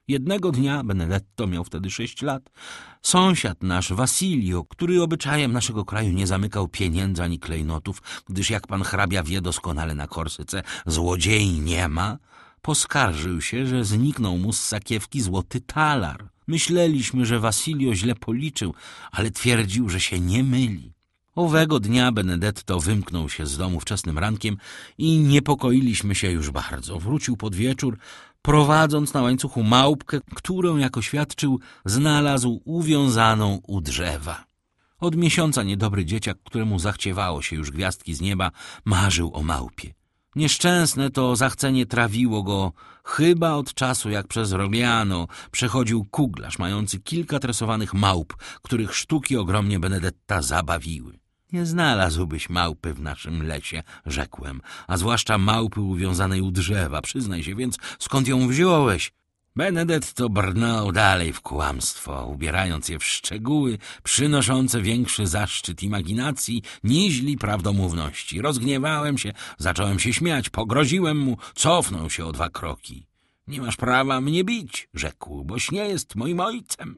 Jednego dnia, Benedetto miał wtedy 6 lat, sąsiad nasz, Wasilio, który obyczajem naszego kraju nie zamykał pieniędzy ani klejnotów, gdyż jak pan hrabia wie doskonale na Korsyce, złodziei nie ma, poskarżył się, że zniknął mu z sakiewki złoty talar. Myśleliśmy, że Wasilio źle policzył, ale twierdził, że się nie myli. Owego dnia Benedetto wymknął się z domu wczesnym rankiem i niepokoiliśmy się już bardzo. Wrócił pod wieczór, prowadząc na łańcuchu małpkę, którą, jak oświadczył, znalazł uwiązaną u drzewa. Od miesiąca niedobry dzieciak, któremu zachciewało się już gwiazdki z nieba, marzył o małpie. Nieszczęsne to zachcenie trawiło go chyba od czasu, jak przez Rogliano przechodził kuglarz mający kilka tresowanych małp, których sztuki ogromnie Benedetta zabawiły. Nie znalazłbyś małpy w naszym lesie, rzekłem, a zwłaszcza małpy uwiązanej u drzewa. Przyznaj się więc, skąd ją wziąłeś? Benedetto brnął dalej w kłamstwo, ubierając je w szczegóły przynoszące większy zaszczyt imaginacji niźli prawdomówności. Rozgniewałem się, zacząłem się śmiać, pogroziłem mu, cofnął się o 2 kroki. Nie masz prawa mnie bić, rzekł, boś nie jest moim ojcem.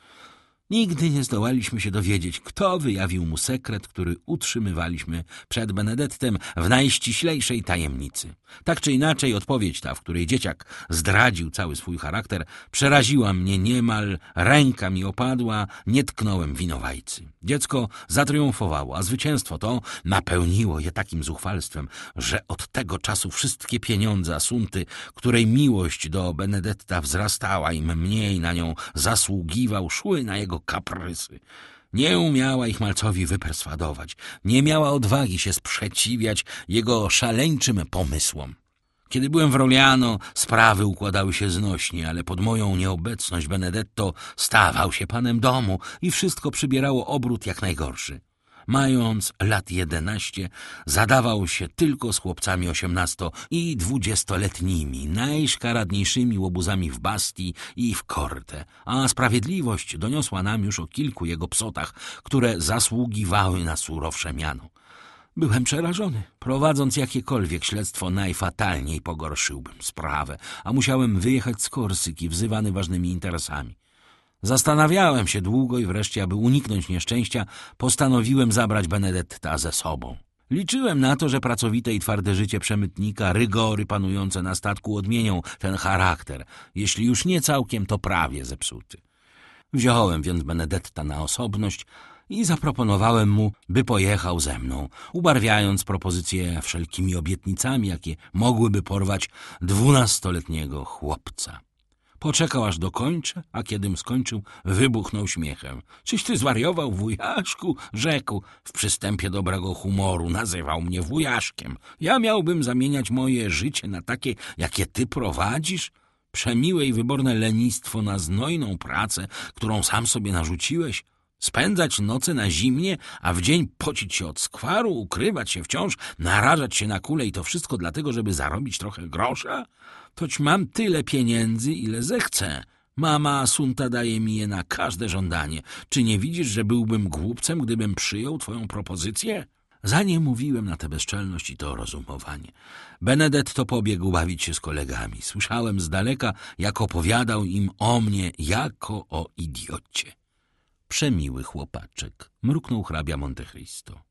Nigdy nie zdołaliśmy się dowiedzieć, kto wyjawił mu sekret, który utrzymywaliśmy przed Benedettem w najściślejszej tajemnicy. Tak czy inaczej, odpowiedź ta, w której dzieciak zdradził cały swój charakter, przeraziła mnie niemal, ręka mi opadła, nie tknąłem winowajcy. Dziecko zatriumfowało, a zwycięstwo to napełniło je takim zuchwalstwem, że od tego czasu wszystkie pieniądze Asunty, której miłość do Benedetta wzrastała, im mniej na nią zasługiwał, szły na jego kaprysy. Nie umiała ich malcowi wyperswadować, nie miała odwagi się sprzeciwiać jego szaleńczym pomysłom. Kiedy byłem w Rogliano, sprawy układały się znośnie, ale pod moją nieobecność Benedetto stawał się panem domu i wszystko przybierało obrót jak najgorszy. Mając lat 11, zadawał się tylko z chłopcami 18- i 20-letnimi, najszkaradniejszymi łobuzami w Bastii i w Corte, a sprawiedliwość doniosła nam już o kilku jego psotach, które zasługiwały na surowsze miano. Byłem przerażony. Prowadząc jakiekolwiek śledztwo, najfatalniej pogorszyłbym sprawę, a musiałem wyjechać z Korsyki, wzywany ważnymi interesami. Zastanawiałem się długo i wreszcie, aby uniknąć nieszczęścia, postanowiłem zabrać Benedetta ze sobą. Liczyłem na to, że pracowite i twarde życie przemytnika, rygory panujące na statku odmienią ten charakter, jeśli już nie całkiem, to prawie zepsuty. Wziąłem więc Benedetta na osobność i zaproponowałem mu, by pojechał ze mną, ubarwiając propozycję wszelkimi obietnicami, jakie mogłyby porwać 12-letniego chłopca. Poczekał, aż dokończę, a kiedym skończył, wybuchnął śmiechem. Czyś ty zwariował, wujaszku? Rzekł w przystępie dobrego humoru. Nazywał mnie wujaszkiem. Ja miałbym zamieniać moje życie na takie, jakie ty prowadzisz? Przemiłe i wyborne lenistwo na znojną pracę, którą sam sobie narzuciłeś? Spędzać noce na zimnie, a w dzień pocić się od skwaru, ukrywać się wciąż, narażać się na kulę i to wszystko dlatego, żeby zarobić trochę grosza? Toć mam tyle pieniędzy, ile zechcę. Mama Asunta daje mi je na każde żądanie. Czy nie widzisz, że byłbym głupcem, gdybym przyjął twoją propozycję? Zanim mówiłem na tę bezczelność i to rozumowanie, Benedetto pobiegł bawić się z kolegami. Słyszałem z daleka, jak opowiadał im o mnie jako o idiocie. Przemiły chłopaczek, mruknął hrabia Montecristo.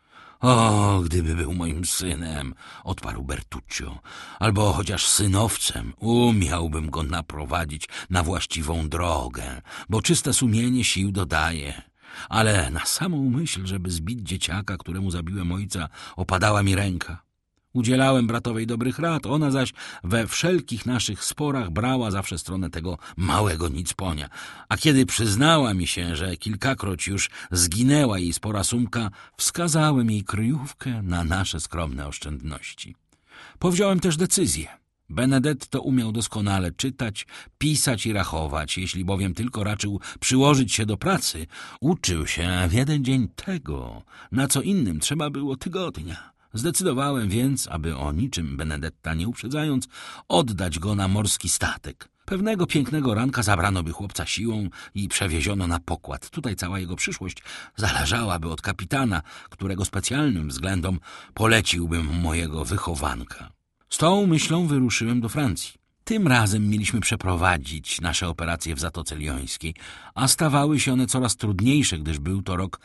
O, gdyby był moim synem, odparł Bertuccio, albo chociaż synowcem, umiałbym go naprowadzić na właściwą drogę, bo czyste sumienie sił dodaje. Ale na samą myśl, żeby zbić dzieciaka, któremu zabiłem ojca, opadała mi ręka. Udzielałem bratowej dobrych rad, ona zaś we wszelkich naszych sporach brała zawsze stronę tego małego nicponia. A kiedy przyznała mi się, że kilkakroć już zginęła jej spora sumka, wskazałem jej kryjówkę na nasze skromne oszczędności. Powziąłem też decyzję. Benedetto umiał doskonale czytać, pisać i rachować. Jeśli bowiem tylko raczył przyłożyć się do pracy, uczył się w jeden dzień tego, na co innym trzeba było tygodnia. Zdecydowałem więc, aby o niczym Benedetta nie uprzedzając, oddać go na morski statek. Pewnego pięknego ranka zabrano by chłopca siłą i przewieziono na pokład. Tutaj cała jego przyszłość zależałaby od kapitana, którego specjalnym względom poleciłbym mojego wychowanka. Z tą myślą wyruszyłem do Francji. Tym razem mieliśmy przeprowadzić nasze operacje w Zatoce Liońskiej, a stawały się one coraz trudniejsze, gdyż był to rok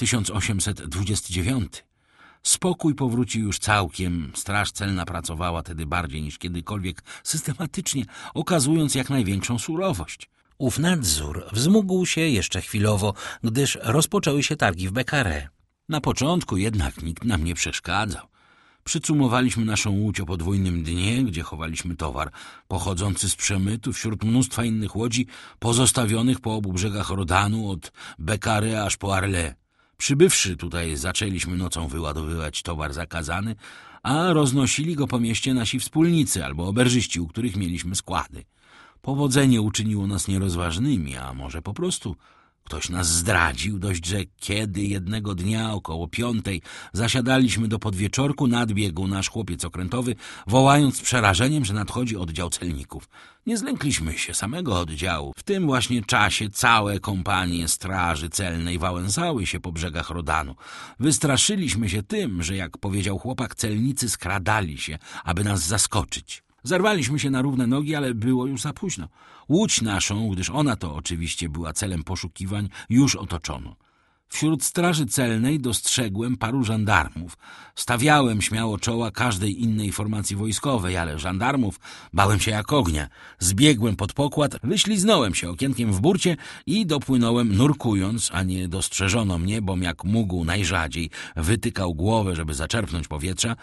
1829. Spokój powrócił już całkiem, straż celna pracowała tedy bardziej niż kiedykolwiek systematycznie, okazując jak największą surowość. Ów nadzór wzmógł się jeszcze chwilowo, gdyż rozpoczęły się targi w Beccaré. Na początku jednak nikt nam nie przeszkadzał. Przycumowaliśmy naszą łódź o podwójnym dnie, gdzie chowaliśmy towar pochodzący z przemytu wśród mnóstwa innych łodzi pozostawionych po obu brzegach Rodanu od Beccaré aż po Arles. Przybywszy tutaj, zaczęliśmy nocą wyładowywać towar zakazany, a roznosili go po mieście nasi wspólnicy albo oberżyści, u których mieliśmy składy. Powodzenie uczyniło nas nierozważnymi, a może po prostu ktoś nas zdradził, dość, że kiedy jednego dnia około 5 zasiadaliśmy do podwieczorku, nadbiegł nasz chłopiec okrętowy, wołając z przerażeniem, że nadchodzi oddział celników. Nie zlękliśmy się samego oddziału. W tym właśnie czasie całe kompanie straży celnej wałęsały się po brzegach Rodanu. Wystraszyliśmy się tym, że jak powiedział chłopak, celnicy skradali się, aby nas zaskoczyć. Zerwaliśmy się na równe nogi, ale było już za późno. Łódź naszą, gdyż ona to oczywiście była celem poszukiwań, już otoczono. Wśród straży celnej dostrzegłem paru żandarmów. Stawiałem śmiało czoła każdej innej formacji wojskowej, ale żandarmów bałem się jak ognia. Zbiegłem pod pokład, wyśliznąłem się okienkiem w burcie i dopłynąłem nurkując, a nie dostrzeżono mnie, bom jak mógł najrzadziej wytykał głowę, żeby zaczerpnąć powietrza,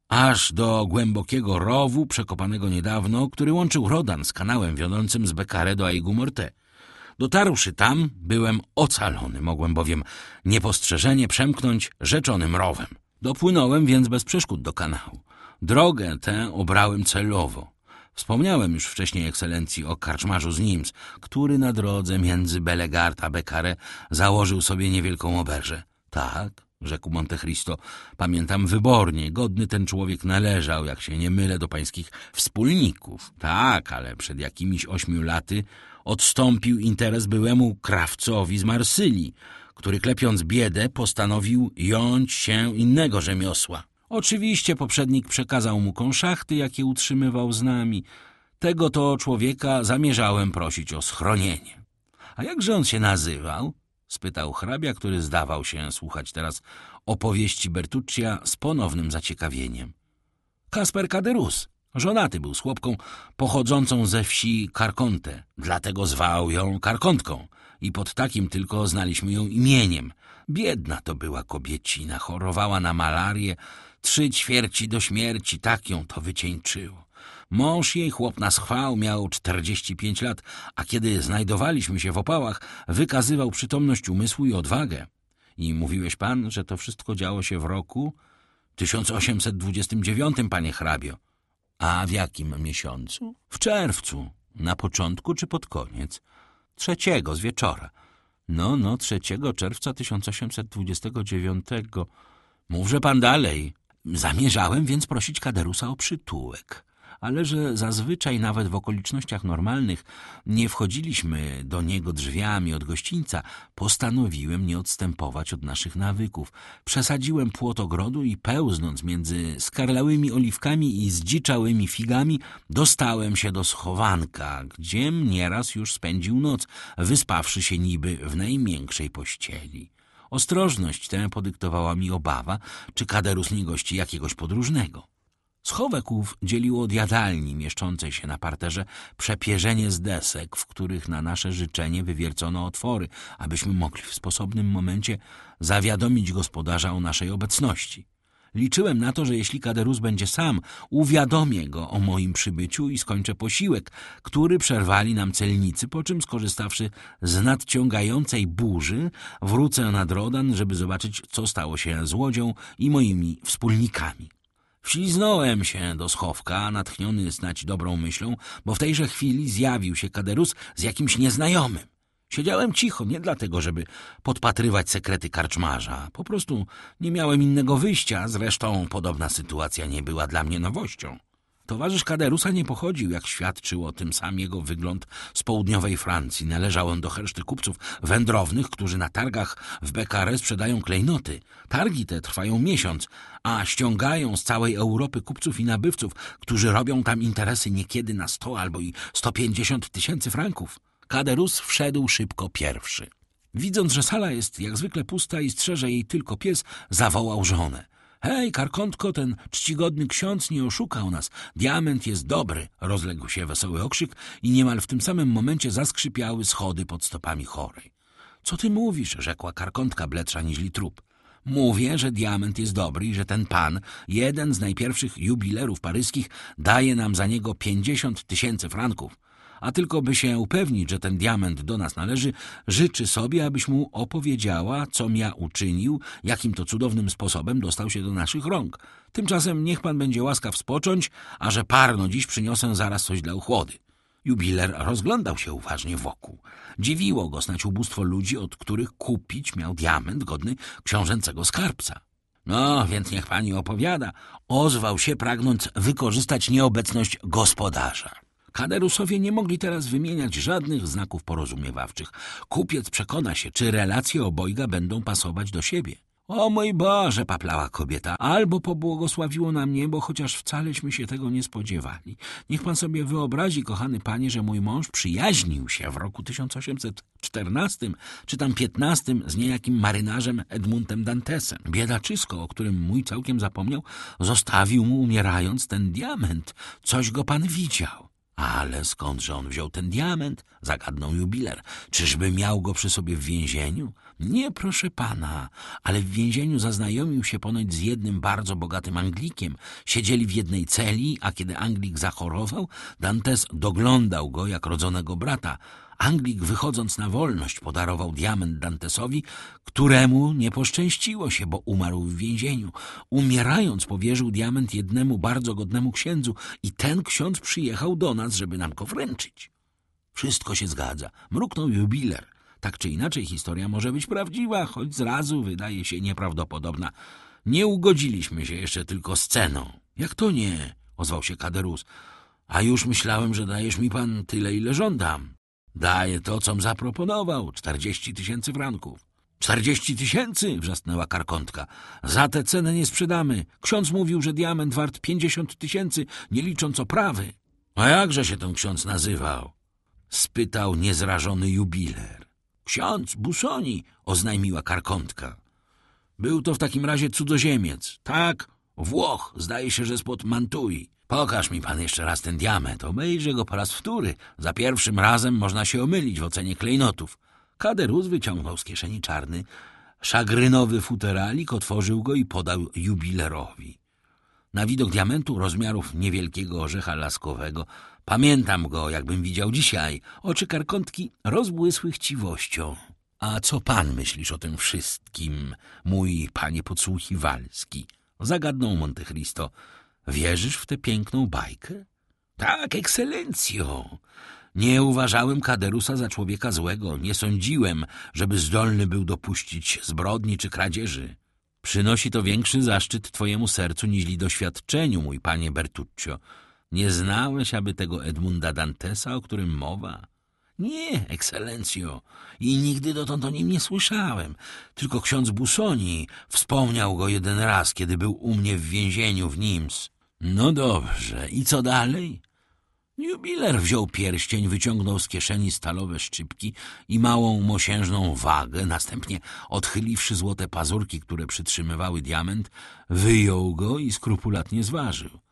aż do głębokiego rowu przekopanego niedawno, który łączył Rodan z kanałem wiodącym z Beccaré do Aigues-Mortes. Dotarłszy tam, byłem ocalony, mogłem bowiem niepostrzeżenie przemknąć rzeczonym rowem. Dopłynąłem więc bez przeszkód do kanału. Drogę tę obrałem celowo. Wspomniałem już wcześniej ekscelencji o karczmarzu z Nimes, który na drodze między Bellegarde a Beccaré założył sobie niewielką oberżę. Tak, rzekł Monte Cristo, pamiętam wybornie, godny ten człowiek należał, jak się nie mylę, do pańskich wspólników. Tak, ale przed jakimiś 8 laty odstąpił interes byłemu krawcowi z Marsylii, który klepiąc biedę postanowił jąć się innego rzemiosła. Oczywiście poprzednik przekazał mu konszachty, jakie utrzymywał z nami. Tego to człowieka zamierzałem prosić o schronienie. A jakże on się nazywał? Spytał hrabia, który zdawał się słuchać teraz opowieści Bertuccia z ponownym zaciekawieniem. Kasper Caderousse. Żonaty był z chłopką pochodzącą ze wsi Carconte, dlatego zwał ją Karkontką i pod takim tylko znaliśmy ją imieniem. Biedna to była kobiecina, chorowała na malarię, 3/4 do śmierci, tak ją to wycieńczyło. Mąż jej, chłop na schwał, miał 45 lat, a kiedy znajdowaliśmy się w opałach, wykazywał przytomność umysłu i odwagę. I mówiłeś pan, że to wszystko działo się w roku 1829, panie hrabio. A w jakim miesiącu? W czerwcu. Na początku czy pod koniec? 3 z wieczora. No, 3 czerwca 1829. Mówże pan dalej. Zamierzałem więc prosić Caderoussa o przytułek. Ale że zazwyczaj nawet w okolicznościach normalnych nie wchodziliśmy do niego drzwiami od gościńca, postanowiłem nie odstępować od naszych nawyków. Przesadziłem płot ogrodu i pełznąc między skarlałymi oliwkami i zdziczałymi figami, dostałem się do schowanka, gdziem nieraz już spędził noc, wyspawszy się niby w najmiększej pościeli. Ostrożność tę podyktowała mi obawa, czy Caderousse nie gości jakiegoś podróżnego. Schowek ów dzieliło od jadalni mieszczącej się na parterze przepierzenie z desek, w których na nasze życzenie wywiercono otwory, abyśmy mogli w sposobnym momencie zawiadomić gospodarza o naszej obecności. Liczyłem na to, że jeśli Caderousse będzie sam, uwiadomię go o moim przybyciu i skończę posiłek, który przerwali nam celnicy, po czym skorzystawszy z nadciągającej burzy, wrócę nad Rodan, żeby zobaczyć, co stało się z łodzią i moimi wspólnikami. Wśliznąłem się do schowka, natchniony snać dobrą myślą, bo w tejże chwili zjawił się Caderousse z jakimś nieznajomym. Siedziałem cicho, nie dlatego, żeby podpatrywać sekrety karczmarza. Po prostu nie miałem innego wyjścia, zresztą podobna sytuacja nie była dla mnie nowością. Towarzysz Kaderusa nie pochodził, jak świadczył o tym sam jego wygląd, z południowej Francji. Należał on do reszty kupców wędrownych, którzy na targach w Bekarę sprzedają klejnoty. Targi te trwają miesiąc, a ściągają z całej Europy kupców i nabywców, którzy robią tam interesy niekiedy na 100 albo i 150 tysięcy franków. Kaderus wszedł szybko pierwszy. Widząc, że sala jest jak zwykle pusta i strzeże jej tylko pies, zawołał żonę. Hej, Karkontko, ten czcigodny ksiądz nie oszukał nas. Diament jest dobry. Rozległ się wesoły okrzyk i niemal w tym samym momencie zaskrzypiały schody pod stopami chorej. Co ty mówisz? Rzekła Karkontka bledsza niźli trup. Mówię, że diament jest dobry i że ten pan, jeden z najpierwszych jubilerów paryskich, daje nam za niego 50 tysięcy franków. A tylko by się upewnić, że ten diament do nas należy, życzy sobie, abyś mu opowiedziała, com ja uczynił, jakim to cudownym sposobem dostał się do naszych rąk. Tymczasem niech pan będzie łaskaw spocząć, a że parno dziś przyniosę zaraz coś dla uchłody. Jubiler rozglądał się uważnie wokół. Dziwiło go snać ubóstwo ludzi, od których kupić miał diament godny książęcego skarbca. No, więc niech pani opowiada, ozwał się, pragnąc wykorzystać nieobecność gospodarza. Kaderusowie nie mogli teraz wymieniać żadnych znaków porozumiewawczych. Kupiec przekona się, czy relacje obojga będą pasować do siebie. O mój Boże, paplała kobieta, albo pobłogosławiło nam niebo, chociaż wcaleśmy się tego nie spodziewali. Niech pan sobie wyobrazi, kochany panie, że mój mąż przyjaźnił się w roku 1814 czy tam 15 z niejakim marynarzem Edmundem Dantesem. Biedaczysko, o którym mój całkiem zapomniał, zostawił mu umierając ten diament. Coś go pan widział. Ale skądże on wziął ten diament? Zagadnął jubiler. Czyżby miał go przy sobie w więzieniu? Nie, proszę pana, ale w więzieniu zaznajomił się ponoć z jednym bardzo bogatym Anglikiem. Siedzieli w jednej celi, a kiedy Anglik zachorował, Dantes doglądał go jak rodzonego brata. Anglik, wychodząc na wolność, podarował diament Dantesowi, któremu nie poszczęściło się, bo umarł w więzieniu. Umierając, powierzył diament jednemu bardzo godnemu księdzu i ten ksiądz przyjechał do nas, żeby nam go wręczyć. Wszystko się zgadza, mruknął jubiler. Tak czy inaczej historia może być prawdziwa, choć zrazu wydaje się nieprawdopodobna. Nie ugodziliśmy się jeszcze tylko z ceną. Jak to nie? Ozwał się Kaderus. A już myślałem, że dajesz mi pan tyle, ile żądam. Daję to, com zaproponował, 40 tysięcy franków. 40 tysięcy? Wrzasnęła Karkontka. Za tę cenę nie sprzedamy. Ksiądz mówił, że diament wart 50 tysięcy, nie licząc oprawy. A jakże się ten ksiądz nazywał? Spytał niezrażony jubiler. Ksiądz Busoni, oznajmiła Karkontka. Był to w takim razie cudzoziemiec. Tak, Włoch, zdaje się, że spod Mantui. Pokaż mi pan jeszcze raz ten diament, obejrzę go po raz wtóry. Za pierwszym razem można się omylić w ocenie klejnotów. Kaderus wyciągnął z kieszeni czarny, szagrynowy futeralik, otworzył go i podał jubilerowi. Na widok diamentu rozmiarów niewielkiego orzecha laskowego, pamiętam go, jakbym widział dzisiaj, oczy Karkontki rozbłysły chciwością. A co pan myślisz o tym wszystkim, mój panie podsłuchiwalski? Zagadnął Monte Cristo. Wierzysz w tę piękną bajkę? Tak, ekscelencjo. Nie uważałem Kaderusa za człowieka złego. Nie sądziłem, żeby zdolny był dopuścić zbrodni czy kradzieży. Przynosi to większy zaszczyt twojemu sercu niźli doświadczeniu, mój panie Bertuccio. Nie znałeś aby tego Edmunda Dantesa, o którym mowa? Nie, ekscelencjo. I nigdy dotąd o nim nie słyszałem. Tylko ksiądz Busoni wspomniał go jeden raz, kiedy był u mnie w więzieniu w Nims. No dobrze, i co dalej? Jubiler wziął pierścień, wyciągnął z kieszeni stalowe szczypki i małą mosiężną wagę, następnie odchyliwszy złote pazurki, które przytrzymywały diament, wyjął go i skrupulatnie zważył.